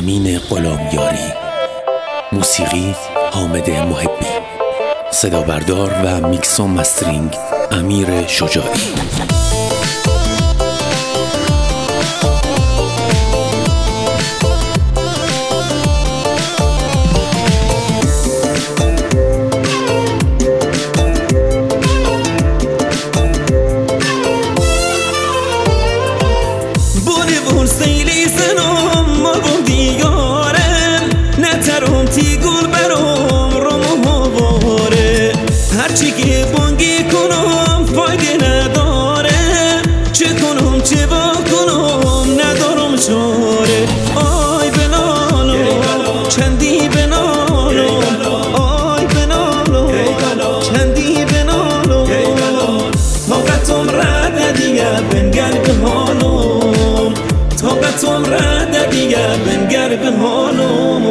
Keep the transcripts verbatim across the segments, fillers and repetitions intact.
امین غلامیاری، موسیقی حامد محبی، صدا بردار و میکس و مسترینگ امیر شجاعی. سیلی سنم ما بم دیگارم نترم تی گل برام رو مهواره هرچی که بانگی کنم فایده نداره چه کنم چه با کنم ندارم چاره. آی بلالو چندی بنالو آی بلالو چندی بنالو طاقتم رد دیگه بنگر به حالم طاقتم رد دیگه بنگر به حالم.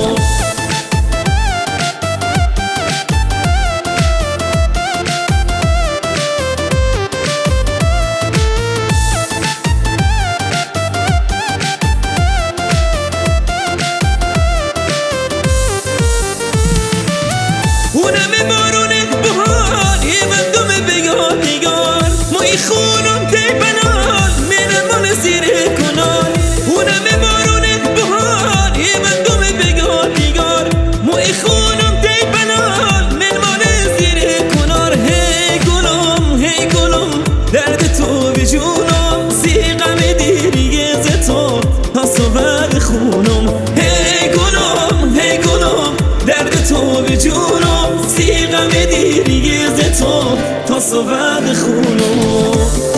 اونم بارونه بهار یه مندم بگار دیگار مایی خونم تی بنال منم مال زیره کنال. اونم بارونه بهار یه مندم بگار دیگار مایی خونم تی بنال من مال زیره کنال. هی گلم هی گلم درد تو به جونم سیغم دیریه ز تو پاسو بعد خونم. هی گلم هی گلم درد تو به جونم سیغم دیریه ز تو تا صبح خونم.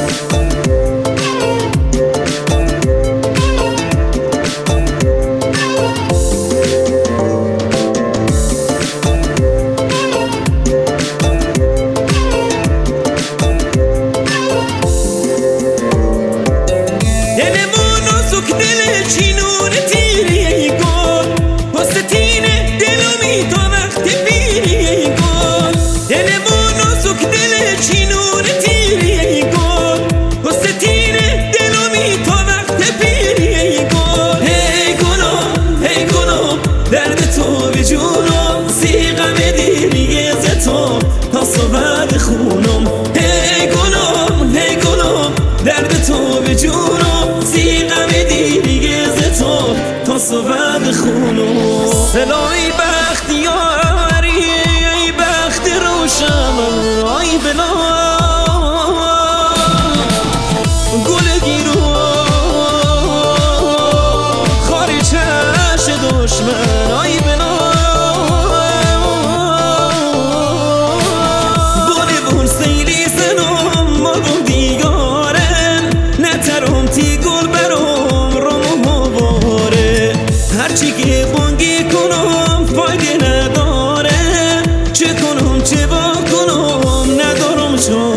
دلمونو سوک دل چینون تیریه گل واسه تینه دلمی تا وقتی پیریه گل. دلمونو سوک دل چینون تیریه گل واسه تینه دلمی تا وقتی پیریه گل. هی گلم هی گلم درد تو به جونم سیغم دیریه ز تو تا صبح خونم. هی گلم هی گلم درد تو به جونم سیغم دیریه ز تو تا صبح خونم. سلای بختیاری ای بخت روشن آی بلا گل گیرو خاری چش دشمن آی بلا بونه بون سیلی سنم ما بون دیگارم نترم تی گل برام رو مهواره هرچی که بانگی کنم فایده نداره چه کنم چه با کنم ندارم چون.